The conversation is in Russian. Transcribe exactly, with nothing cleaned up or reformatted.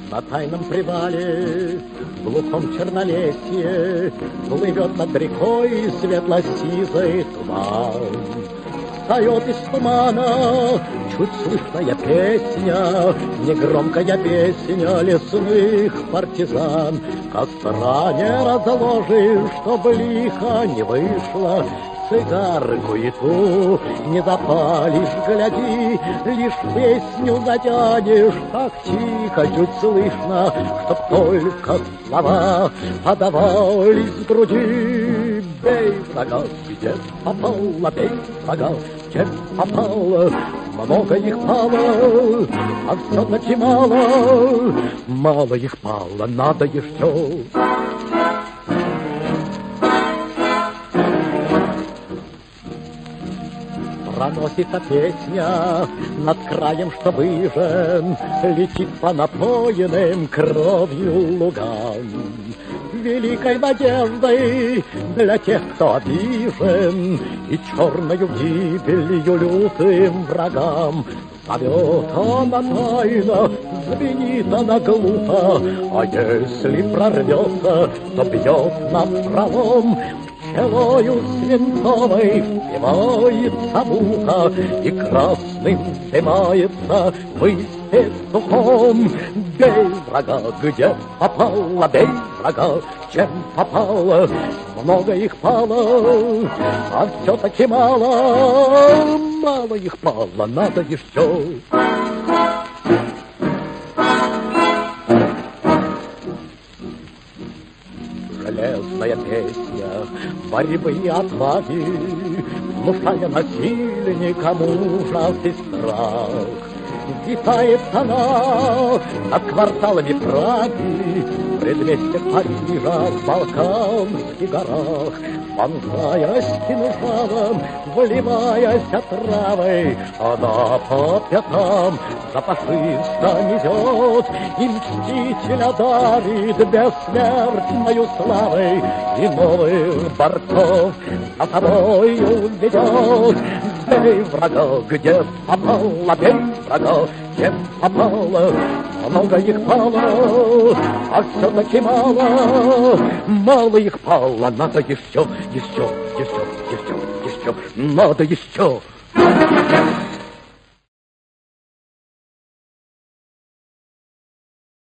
На тайном привале, в глухом чернолесье, плывет над рекой светло-сизый туман. Встает из тумана чуть слышная песня, негромкая песня лесных партизан. Костра не разложишь, чтобы лихо не вышло, цигарку и ту не запалишь, гляди, лишь песню затянешь, так тихо, чуть слышно, чтоб только слова подавались в груди. Бей врага, где попало, бей врага, где попало, много их пало, а все-таки мало, мало их пало, надо еще. Проносится песня над краем, что выжжен, летит по напоенным кровью лугам. Великой надеждой для тех, кто обижен, и черною гибелью лютым врагам. Зовет она тайно, звенит она глупо, а если прорвется, то бьет напролом. Пчелою свинцовой впивается в ухо, и красным вздымается высь петухом. Бей врага, где попало, бей врага, чем попало, много их пало, а все-таки мало, мало их пало, надо еще. Железная песня борьбы и отваги, внушая насильникам ужас и страх. Витает она над кварталами Праги, в предместьях Парижа, в Балканских горах, вонзаясь кинжалом, вливаясь отравой, она по пятам за фашиста несет, и мстителя дарит бессмертною славой, и новых борцов за собою ведет. Бей врага, где попало, бей врага, где попало, много их пало, а все-таки мало, мало их пало, надо еще, еще, еще, еще, еще, надо еще.